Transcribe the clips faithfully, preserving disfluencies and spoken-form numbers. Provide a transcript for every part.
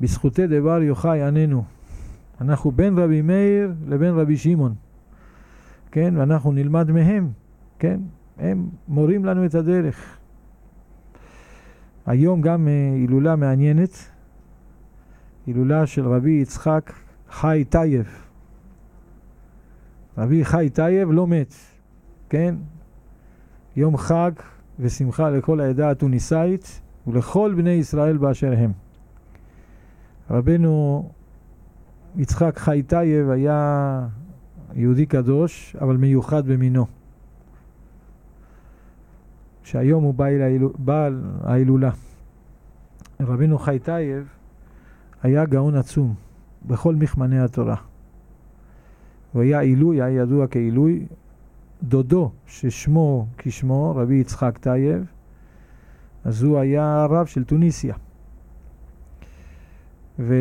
בזכותי דבר יוחאי עננו. אנחנו בין רבי מאיר לבין רבי שמעון, כן, ואנחנו נלמד מהם, כן, הם מורים לנו את הדרך. היום גם הילולה מעניינת, הילולה של רבי יצחק חי טייב. רבי חי טייב לא מת, כן, יום חג ושמחה לכל העדה התוניסאית ולכל בני ישראל באשר הם. רבנו יצחק חי טייב היה יהודי קדוש, אבל מיוחד במינו. שהיום הוא בעל ההילולה. רבנו חי טייב היה גאון עצום בכל מכמני התורה. הוא היה עילוי, היה ידוע כעילוי. דודו ששמו כשמו, רבי יצחק טייב, אז הוא היה רב של טוניסיה. והוא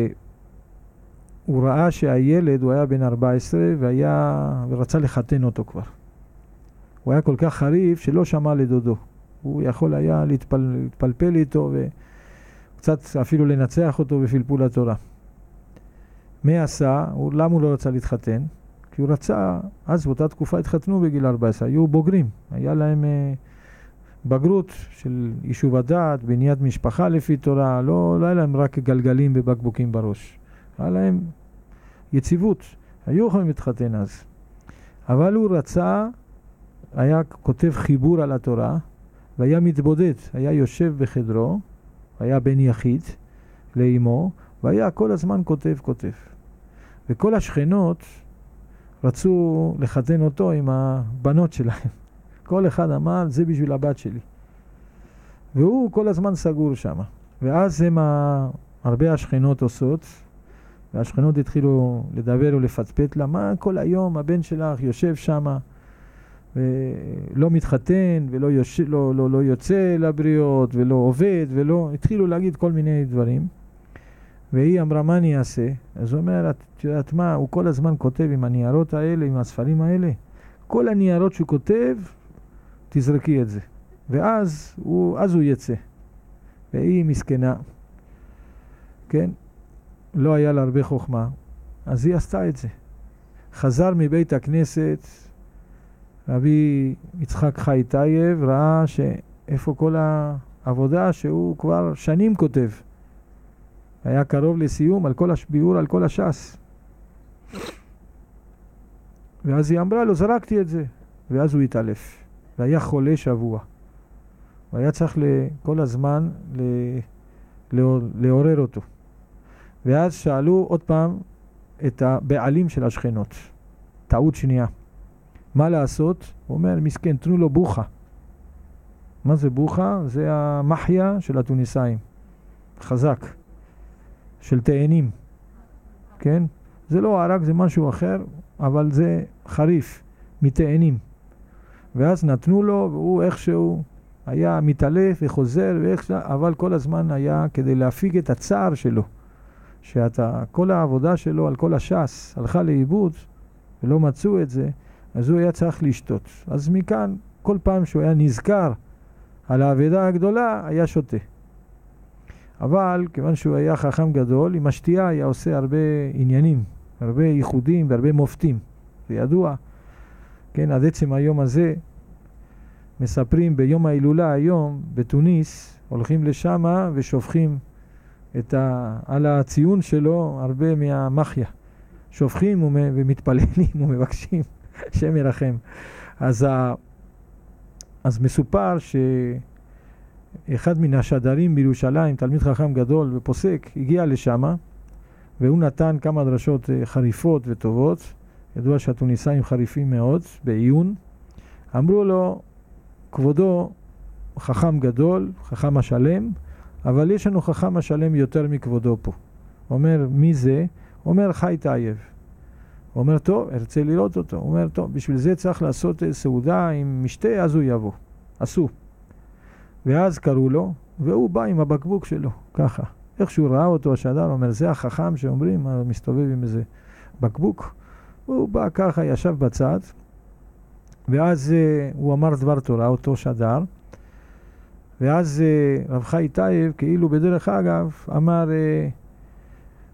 ראה שהילד, הוא היה בן ארבע עשרה, והיה, ורצה לחתן אותו כבר. הוא היה כל כך חריף שלא שמע לדודו. הוא יכול היה להתפל, להתפלפל איתו וקצת אפילו לנצח אותו בפלפול התורה. מה עשה? הוא, למה הוא לא רצה להתחתן? כי הוא רצה, אז באותה תקופה התחתנו בגיל ארבע עשרה, היו בוגרים. היה להם אה, בגרות של יישוב הדעת, בניית משפחה לפי תורה, לא, לא היה להם רק גלגלים ובקבוקים בראש. היה להם יציבות, היו יכולים להתחתן אז. אבל הוא רצה, היה כותב חיבור על התורה, והיה מתבודד, היה יושב בחדרו, היה בן יחיד לאמו, והיה כל הזמן כותב כותב. וכל השכנות רצו לחתן אותו עם הבנות שלהם. כל אחד אמר, זה בשביל הבת שלי. והוא כל הזמן סגור שם. ואז הם הרבה השכנות עושות, והשכנות התחילו לדבר ולפטפט לה, מה כל היום הבן שלך יושב שם, ולא מתחתן, ולא יושב, לא, לא, לא יוצא לבריות, ולא עובד, ולא... התחילו להגיד כל מיני דברים. והיא אמרה, מה אני אעשה? אז הוא אומר, את יודעת מה, הוא כל הזמן כותב עם הניירות האלה, עם הספרים האלה. כל הניירות שהוא כותב, תזרקי את זה. ואז הוא, אז הוא יצא. והיא מסכנה. כן? לא היה לה הרבה חוכמה. אז היא עשתה את זה. חזר מבית הכנסת, רבי יצחק חי טייב ראה שאיפה כל העבודה שהוא כבר שנים כותב. היה קרוב לסיום על כל השביעור, על כל הש"ס. ואז היא אמרה לו, זרקתי את זה. ואז הוא התעלף. והיה חולה שבוע. והיה צריך כל הזמן לעורר אותו. ואז שאלו עוד פעם את הבעלים של השכנות. טעות שנייה. מה לעשות? הוא אומר, מסכן, תנו לו בוכה. מה זה בוכה? זה המחיה של התוניסאים. חזק. של תאנים. כן? זה לא ערק, זה משהו אחר, אבל זה חריף, מתאנים. ואז נתנו לו, והוא איכשהו היה מתעלף וחוזר, ואיכשהו, אבל כל הזמן היה כדי להפיג את הצער שלו. שאתה, כל העבודה שלו על כל הש"ס הלכה לאיבוד, ולא מצאו את זה, אז הוא היה צריך לשתות. אז מכאן, כל פעם שהוא היה נזכר על העבודה הגדולה, היה שותה. אבל כיוון שהוא היה חכם גדול, עם השתייה היה עושה הרבה עניינים, הרבה ייחודים והרבה מופתים. זה ידוע. כן, עד עצם היום הזה, מספרים ביום ההילולה היום, בתוניס, הולכים לשם ושופכים את ה... על הציון שלו הרבה מהמחיה. שופכים ומתפללים ומבקשים, שם ירחם. אז, ה... אז מסופר שאחד מן השדרים בירושלים, תלמיד חכם גדול ופוסק, הגיע לשם, והוא נתן כמה דרשות חריפות וטובות. ידוע שהתוניסאים חריפים מאוד, בעיון. אמרו לו, כבודו חכם גדול, חכם השלם, אבל יש לנו חכם השלם יותר מכבודו פה. אומר, מי זה? אומר, חי טייב. הוא אומר, טוב, ארצה לראות אותו. הוא אומר, טוב, בשביל זה צריך לעשות סעודה עם משתה, אז הוא יבוא. עשו. ואז קראו לו, והוא בא עם הבקבוק שלו, ככה. איך שהוא ראה אותו השדר, הוא אומר, זה החכם שאומרים, מסתובב עם איזה בקבוק. הוא בא ככה, ישב בצד, ואז uh, הוא אמר דבר תורה, אותו שדר, ואז uh, רב חי טייב, כאילו בדרך אגב, אמר, uh,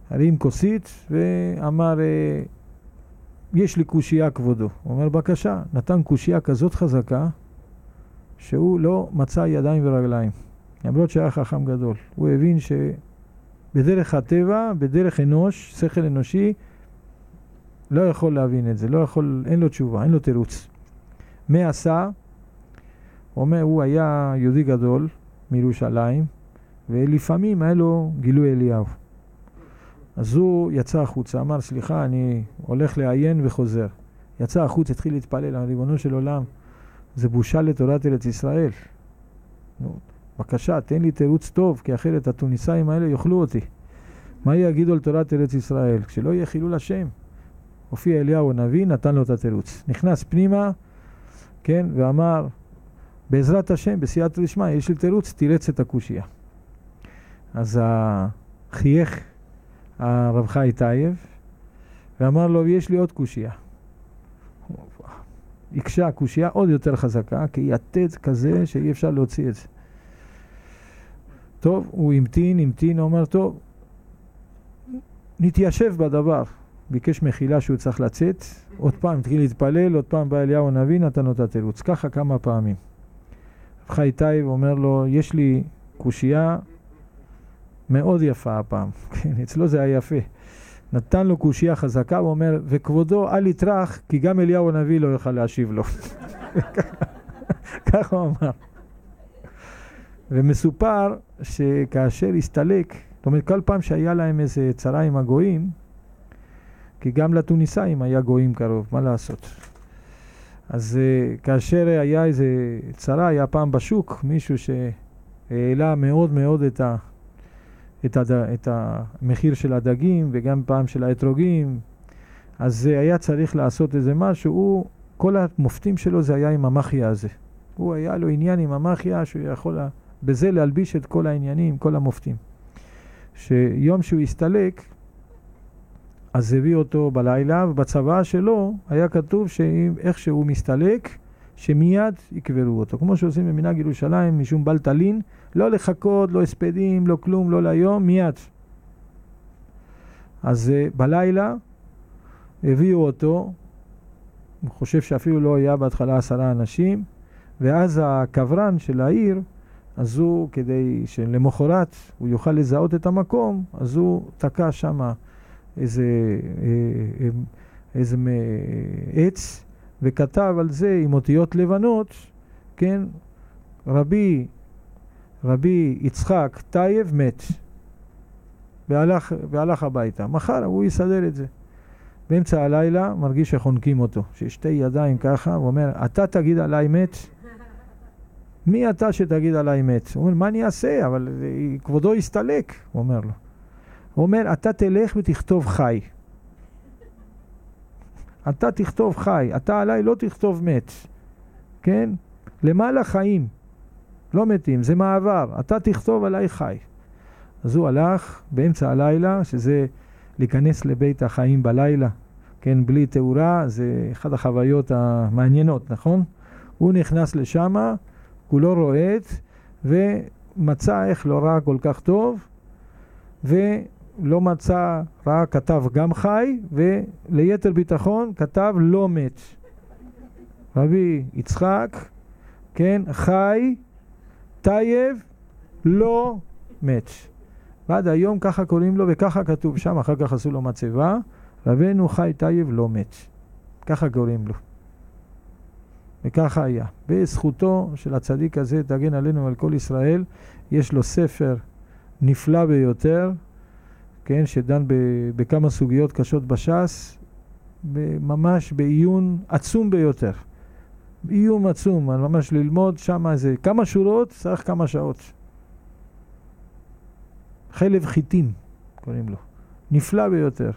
הרים כוסית ואמר, יש לי קושייה כבודו. הוא אומר, בבקשה, נתן קושייה כזאת חזקה, שהוא לא מצא ידיים ורגליים. למרות שהיה חכם גדול. הוא הבין שבדרך הטבע, בדרך אנוש, שכל אנושי, לא יכול להבין את זה, לא יכול, אין לו תשובה, אין לו תירוץ. מה עשה? הוא אומר, הוא היה יהודי גדול מירושלים, ולפעמים היה לו גילוי אליהו. אז הוא יצא החוצה, אמר, סליחה, אני הולך לעיין וחוזר. יצא החוץ, התחיל להתפלל, ריבונו של עולם, זה בושה לתורת ארץ ישראל. נו, בבקשה, תן לי תירוץ טוב, כי אחרת התוניסאים האלה יאכלו אותי. מה יגידו על תורת ארץ ישראל? כשלא יהיה חילול השם. הופיע אליהו הנביא, נתן לו את התירוץ. נכנס פנימה, כן, ואמר, בעזרת השם, בסייעתא דשמיא, יש לי תירוץ, תירץ את הקושייה. אז חייך הרב חי טייב, ואמר לו, יש לי עוד קושייה. הקשה קושייה עוד יותר חזקה, כי היא יתד כזה שאי אפשר להוציא את זה. טוב, הוא המתין, המתין, הוא אומר, טוב, נתיישב בדבר. ביקש מחילה שהוא צריך לצאת, עוד פעם התחיל להתפלל, עוד פעם בא אליהו הנביא, נתן לו את התירוץ. ככה כמה פעמים. רב חי טייב אומר לו, יש לי קושייה מאוד יפה הפעם. כן, אצלו זה היה יפה. נתן לו קושייה חזקה, הוא אומר, וכבודו אל יטרח, כי גם אליהו הנביא לא יוכל להשיב לו. ככה הוא אמר. ומסופר שכאשר הסתלק, זאת אומרת, כל פעם שהיה להם איזה צרה עם הגויים, כי גם לתוניסאים היה גויים קרוב, מה לעשות? אז uh, כאשר היה איזה צרה, היה פעם בשוק, מישהו שהעלה מאוד מאוד את, ה, את, הד, את המחיר של הדגים, וגם פעם של האתרוגים, אז uh, היה צריך לעשות איזה משהו, הוא, כל המופתים שלו זה היה עם המחיה הזה. הוא היה לו עניין עם המחיה, שהוא יכול בזה להלביש את כל העניינים, כל המופתים. שיום שהוא הסתלק, אז הביא אותו בלילה, ובצבא שלו היה כתוב שאיך שהוא מסתלק, שמיד יקברו אותו. כמו שעושים במנהג ירושלים, משום בל תלין, לא לחכות, לא הספדים, לא כלום, לא ליום, מיד. אז בלילה הביאו אותו, אני חושב שאפילו לא היה בהתחלה עשרה אנשים, ואז הקברן של העיר, אז הוא, כדי שלמחרת הוא יוכל לזהות את המקום, אז הוא תקע שמה איזה, איזה עץ, וכתב על זה עם אותיות לבנות, כן, רבי, רבי יצחק טייב מת, והלך, והלך הביתה. מחר הוא יסדר את זה. באמצע הלילה מרגיש שחונקים אותו, ששתי ידיים ככה, הוא אומר, אתה תגיד עליי מת? מי אתה שתגיד עליי מת? הוא אומר, מה אני אעשה? אבל כבודו יסתלק, הוא אומר לו. הוא אומר, אתה תלך ותכתוב חי. אתה תכתוב חי. אתה עליי לא תכתוב מת. כן? למעלה חיים. לא מתים, זה מעבר. אתה תכתוב עליי חי. אז הוא הלך באמצע הלילה, שזה להיכנס לבית החיים בלילה. כן, בלי תאורה, זה אחד החוויות המעניינות, נכון? הוא נכנס לשמה, הוא לא רועד, ומצא איך לא ראה כל כך טוב, ולא מצא ראה, כתב גם חי, וליתר ביטחון כתב לא מת. רבי יצחק, כן, חי, טייב, לא מת. ועד היום ככה קוראים לו, וככה כתוב שם, אחר כך עשו לו מצבה, רבנו חי טייב לא מת. ככה קוראים לו. וככה היה. בזכותו של הצדיק הזה, תגן עלינו על כל ישראל, יש לו ספר נפלא ביותר, כן, שדן בכמה סוגיות קשות בש"ס, ממש בעיון עצום ביותר. עיון עצום, ממש ללמוד שם איזה כמה שורות, צריך כמה שעות. חלב חיטים, קוראים לו. נפלא ביותר.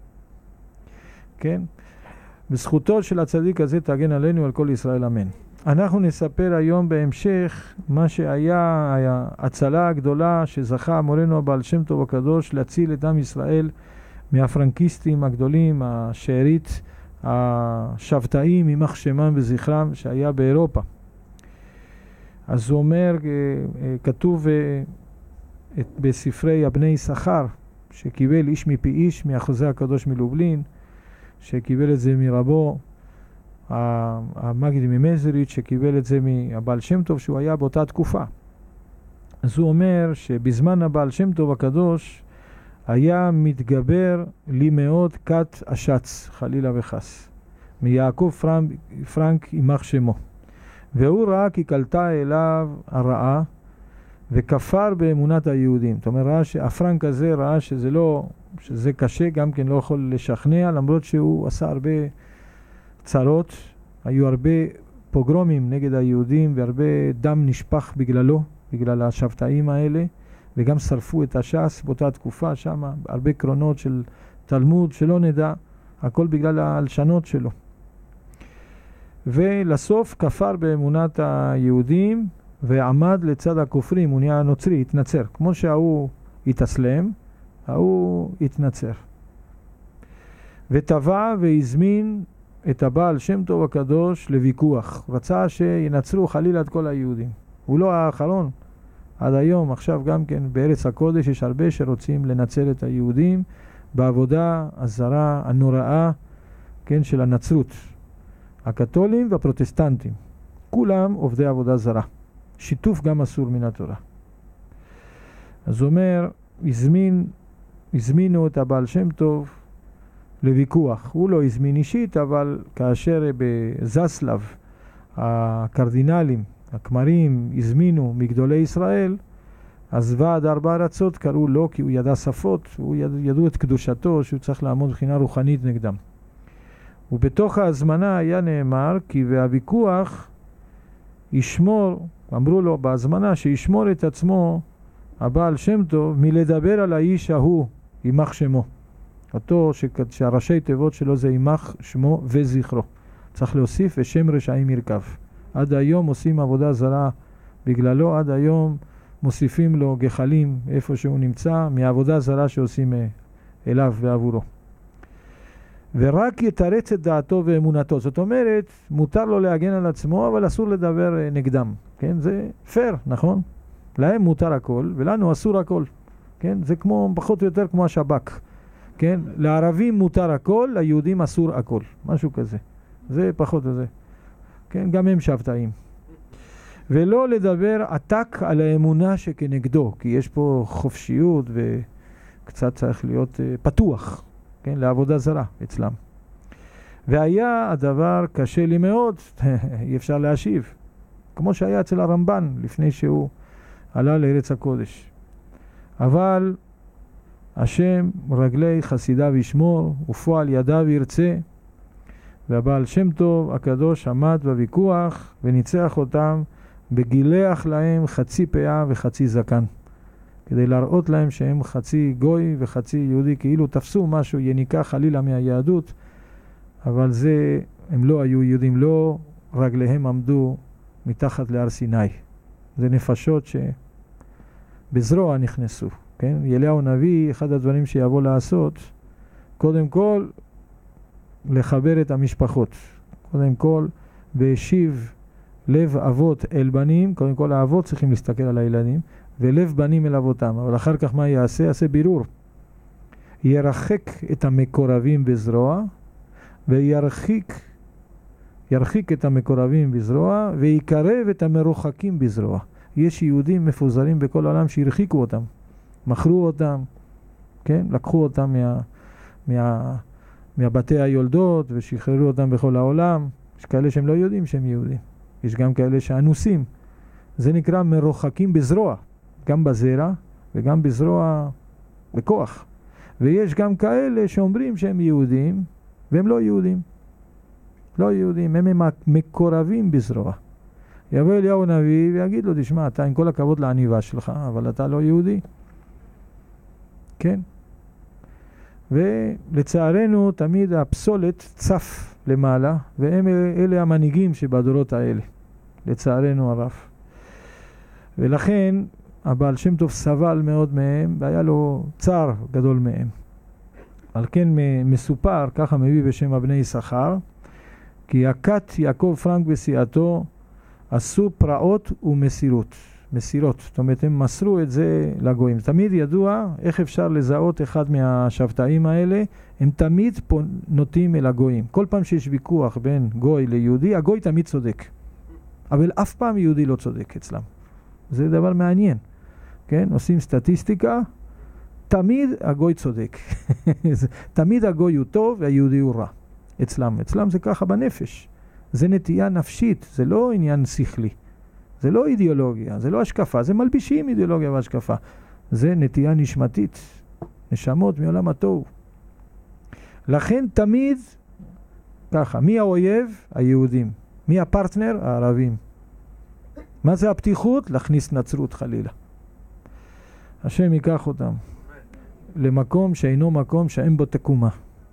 כן? בזכותו של הצדיק הזה תגן עלינו על כל ישראל, אמן. אנחנו נספר היום בהמשך מה שהיה ההצלה הגדולה שזכה מורנו הבעל שם טוב הקדוש להציל את עם ישראל מהפרנקיסטים הגדולים, השארית, השבתאים, יימח שמם וזכרם, שהיה באירופה. אז הוא אומר, כתוב בספרי הבני יששכר, שקיבל איש מפי איש מהחוזה הקדוש מלובלין, שקיבל את זה מרבו, המגיד ממזריץ', שקיבל את זה מהבעל שם טוב, שהוא היה באותה תקופה. אז הוא אומר שבזמן הבעל שם טוב הקדוש היה מתגבר לי מאוד כת השץ, חלילה וחס, מיעקב פרנק, פרנק ימח שמו. והוא ראה כי קלטה אליו הרעה וכפר באמונת היהודים. זאת אומרת, ראה שהפרנק הזה ראה שזה לא, שזה קשה, גם כן לא יכול לשכנע, למרות שהוא עשה הרבה צרות, היו הרבה פוגרומים נגד היהודים והרבה דם נשפך בגללו, בגלל השבתאים האלה, וגם שרפו את הש"ס באותה תקופה שם, הרבה קרונות של תלמוד שלא נדע, הכל בגלל ההלשנות שלו. ולסוף כפר באמונת היהודים ועמד לצד הכופרים, הוא נהיה נוצרי, התנצר. כמו שההוא התאסלם, ההוא התנצר. וטבע והזמין את הבעל שם טוב הקדוש לוויכוח. הוא רצה שינצרו חלילה את כל היהודים. הוא לא האחרון. עד היום, עכשיו גם כן בארץ הקודש יש הרבה שרוצים לנצל את היהודים בעבודה הזרה הנוראה, כן, של הנצרות. הקתולים והפרוטסטנטים. כולם עובדי עבודה זרה. שיתוף גם אסור מן התורה. אז הוא אומר, הזמין, הזמינו את הבעל שם טוב לוויכוח. הוא לא הזמין אישית, אבל כאשר בזסלב הקרדינלים, הכמרים, הזמינו מגדולי ישראל, אז ועד ארבע ארצות קראו לו, כי הוא ידע שפות, הוא יד, ידעו את קדושתו, שהוא צריך לעמוד מבחינה רוחנית נגדם. ובתוך ההזמנה היה נאמר, כי והוויכוח ישמור, אמרו לו בהזמנה, שישמור את עצמו הבעל שם טוב מלדבר על האיש ההוא, ימח שמו. אותו שהראשי תיבות שלו זה ימח שמו וזכרו. צריך להוסיף ושם רשעים ירכב. עד היום עושים עבודה זרה בגללו, עד היום מוסיפים לו גחלים איפה שהוא נמצא, מהעבודה זרה שעושים אליו ועבורו. ורק יתרץ את דעתו ואמונתו. זאת אומרת, מותר לו להגן על עצמו, אבל אסור לדבר נגדם. כן? זה פייר, נכון? להם מותר הכל, ולנו אסור הכל. כן? זה כמו, פחות או יותר כמו השב"כ. כן? לערבים מותר הכל, ליהודים אסור הכל. משהו כזה. זה פחות או זה. כן? גם הם שבתאים. ולא לדבר עתק על האמונה שכנגדו, כי יש פה חופשיות וקצת צריך להיות פתוח. כן, לעבודה זרה אצלם. והיה הדבר קשה לי מאוד, אי אפשר להשיב, כמו שהיה אצל הרמב"ן לפני שהוא עלה לארץ הקודש. אבל השם רגלי חסידיו ישמור ופועל ידיו ירצה, והבעל שם טוב הקדוש עמד בוויכוח וניצח אותם, בגילח להם חצי פאה וחצי זקן. כדי להראות להם שהם חצי גוי וחצי יהודי, כאילו תפסו משהו יניקה חלילה מהיהדות, אבל זה, הם לא היו יהודים, לא רגליהם עמדו מתחת להר סיני. זה נפשות שבזרוע נכנסו, כן? אליהו הנביא, אחד הדברים שיבוא לעשות, קודם כל, לחבר את המשפחות. קודם כל, והשיב לב אבות אל בנים, קודם כל האבות צריכים להסתכל על הילדים, ולב בנים אל אבותם. אבל אחר כך מה יעשה? יעשה בירור. ירחק את המקורבים בזרוע, וירחיק ירחיק את המקורבים בזרוע, ויקרב את המרוחקים בזרוע. יש יהודים מפוזרים בכל העולם שהרחיקו אותם. מכרו אותם, כן? לקחו אותם מה, מה, מהבתי היולדות, ושחררו אותם בכל העולם. יש כאלה שהם לא יודעים שהם יהודים. יש גם כאלה שאנוסים. זה נקרא מרוחקים בזרוע. גם בזרע וגם בזרוע בכוח. ויש גם כאלה שאומרים שהם יהודים והם לא יהודים. לא יהודים, הם מקורבים בזרוע. יבוא אליהו הנביא ויגיד לו, תשמע, אתה עם כל הכבוד לעניבה שלך, אבל אתה לא יהודי. כן? ולצערנו תמיד הפסולת צף למעלה, והם אלה המנהיגים שבדורות האלה. לצערנו הרב. ולכן הבעל שם טוב סבל מאוד מהם, והיה לו צער גדול מהם. על כן מסופר, ככה מביא בשם הבני יששכר, כי הכת יעקב פרנק וסיעתו עשו פרעות ומסירות. מסירות. זאת אומרת, הם מסרו את זה לגויים. תמיד ידוע איך אפשר לזהות אחד מהשבתאים האלה, הם תמיד נוטים אל הגויים. כל פעם שיש ויכוח בין גוי ליהודי, הגוי תמיד צודק. אבל אף פעם יהודי לא צודק אצלם. זה דבר מעניין. כן? עושים סטטיסטיקה, תמיד הגוי צודק. תמיד הגוי הוא טוב והיהודי הוא רע. אצלם. אצלם זה ככה בנפש. זה נטייה נפשית, זה לא עניין שכלי. זה לא אידיאולוגיה, זה לא השקפה, זה מלבישים אידיאולוגיה והשקפה. זה נטייה נשמתית, נשמות מעולם התוהו. לכן תמיד ככה, מי האויב? היהודים. מי הפרטנר? הערבים. מה זה הפתיחות? להכניס נצרות חלילה. השם ייקח אותם למקום שאינו מקום שאין בו תקומה.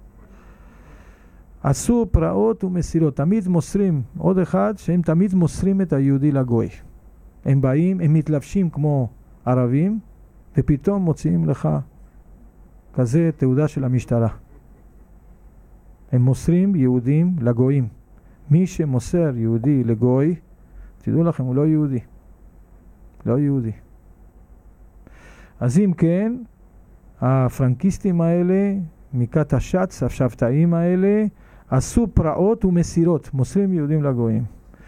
עשו פרעות ומסירות, תמיד מוסרים, עוד אחד, שהם תמיד מוסרים את היהודי לגוי. הם באים, הם מתלבשים כמו ערבים, ופתאום מוציאים לך כזה תעודה של המשטרה. הם מוסרים יהודים לגויים. מי שמוסר יהודי לגוי, תדעו לכם, הוא לא יהודי. לא יהודי. אז אם כן, הפרנקיסטים האלה, מכת השץ, השבתאים האלה, עשו פרעות ומסירות, מוסרים יהודים לגויים.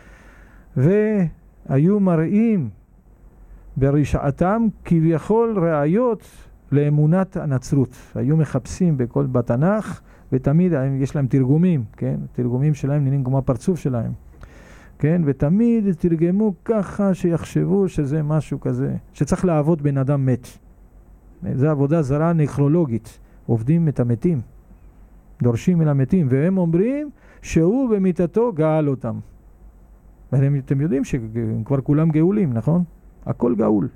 והיו מראים ברשעתם כביכול ראיות לאמונת הנצרות. היו מחפשים בכל בתנ"ך, ותמיד יש להם תרגומים, כן? תרגומים שלהם נראים כמו הפרצוף שלהם. כן? ותמיד תרגמו ככה שיחשבו שזה משהו כזה, שצריך לעבוד בן אדם מת. זו עבודה זרה נקרולוגית. עובדים את המתים. דורשים אל המתים, והם אומרים שהוא במיטתו גאל אותם. אתם יודעים שכבר כולם גאולים, נכון? הכל גאול.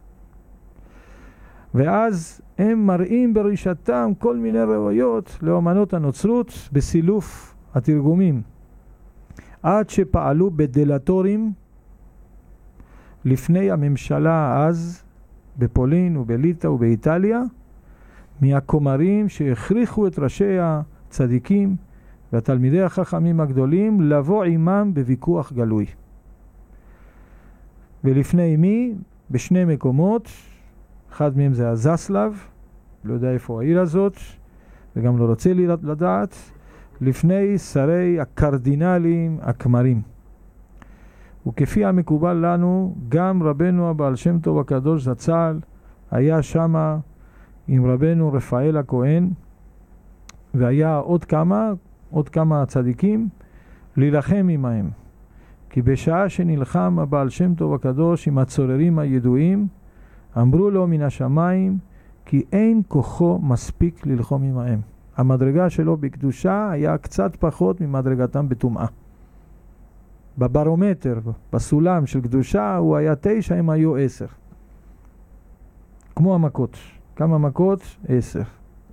ואז הם מראים ברשעתם כל מיני ראיות לאמנות הנוצרות בסילוף התרגומים. עד שפעלו בדלטורים לפני הממשלה אז, בפולין ובליטא ובאיטליה, מהכומרים שהכריחו את ראשי הצדיקים והתלמידי החכמים הגדולים לבוא עימם בוויכוח גלוי. ולפני מי? בשני מקומות, אחד מהם זה הזסלב, לא יודע איפה העיר הזאת, וגם לא רוצה לדעת, לפני שרי הקרדינלים הכמרים. וכפי המקובל לנו, גם רבנו הבעל שם טוב הקדוש זצ"ל היה שמה עם רבנו רפאל הכהן, והיה עוד כמה, עוד כמה צדיקים, להילחם עמהם. כי בשעה שנלחם הבעל שם טוב הקדוש עם הצוררים הידועים, אמרו לו מן השמיים, כי אין כוחו מספיק ללחום עמהם. המדרגה שלו בקדושה היה קצת פחות ממדרגתם בטומאה. בברומטר, בסולם של קדושה, הוא היה תשע, הם היו עשר. כמו המכות. כמה מכות? עשר.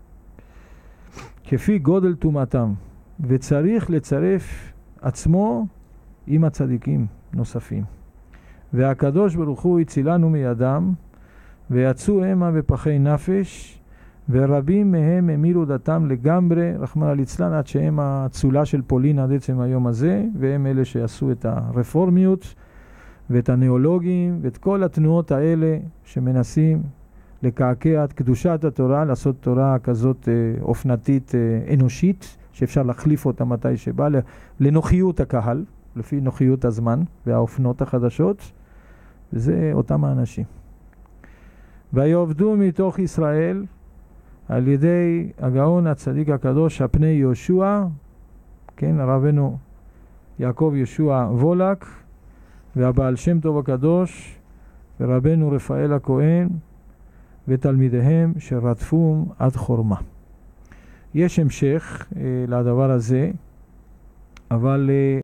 כפי גודל טומאתם. וצריך לצרף עצמו עם הצדיקים נוספים. והקדוש ברוך הוא הצילנו מידם, ויצאו המה בפחי נפש, ורבים מהם המירו דתם לגמרי, רחמנא ליצלן, עד שהם הצולה של פולין עד עצם היום הזה, והם אלה שעשו את הרפורמיות, ואת הנאולוגים, ואת כל התנועות האלה שמנסים לקעקע את קדושת התורה, לעשות תורה כזאת אה, אופנתית אה, אנושית, שאפשר להחליף אותה מתי שבא, לנוחיות הקהל, לפי נוחיות הזמן והאופנות החדשות, וזה אותם האנשים. ויעבדו מתוך ישראל על ידי הגאון הצדיק הקדוש הפני יהושע, כן, רבנו יעקב יהושע וולק, והבעל שם טוב הקדוש, ורבנו רפאל הכהן, ותלמידיהם שרדפום עד חורמה. יש המשך אה, לדבר הזה, אבל אה,